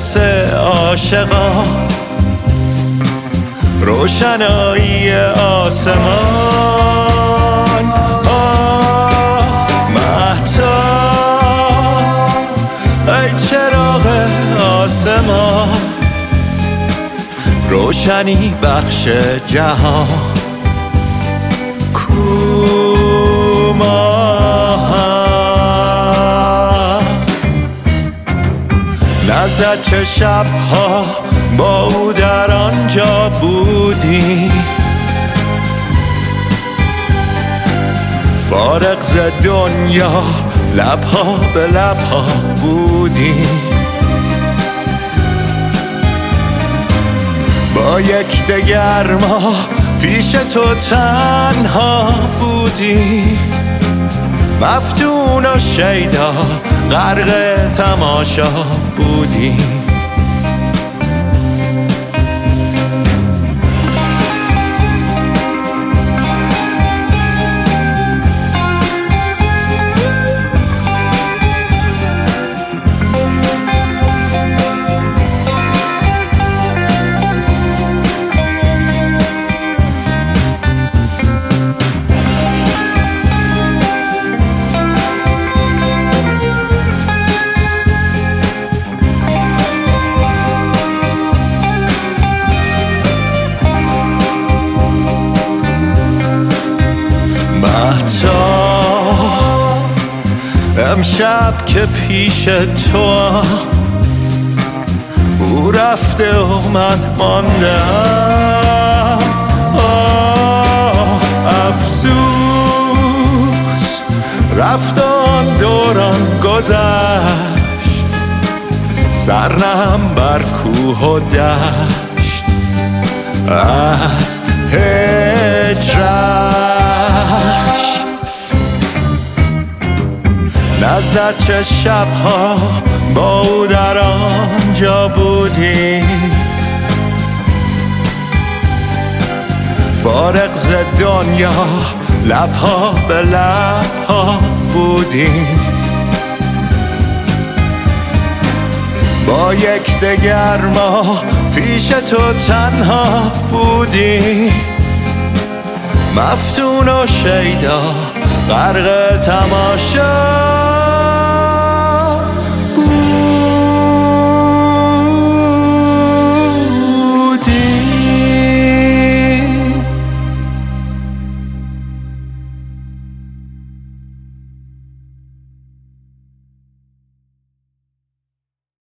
واسه عاشقا روشنایی آسمان مهتاب ای چراغ آسمان روشنی بخش جهان نزد چه شبها با او در آنجا بودی فارغ ز دنیا لبها به لبها بودی با یک دگر ما پیش تو تنها بودی مفتون و شیدا غرق تماشا بودی امشب که پیش تو او رفته و من ماندم افسوس رفت آن دوران گذشت سرنم بر کوه و دشت از هجرش نزد چه شبها با او در آنجا بودی فارغ ز دنیا لبها به لبها بودی با یک دگر ما پیش تو تنها بودی مفتون و شیدا غرق تماشا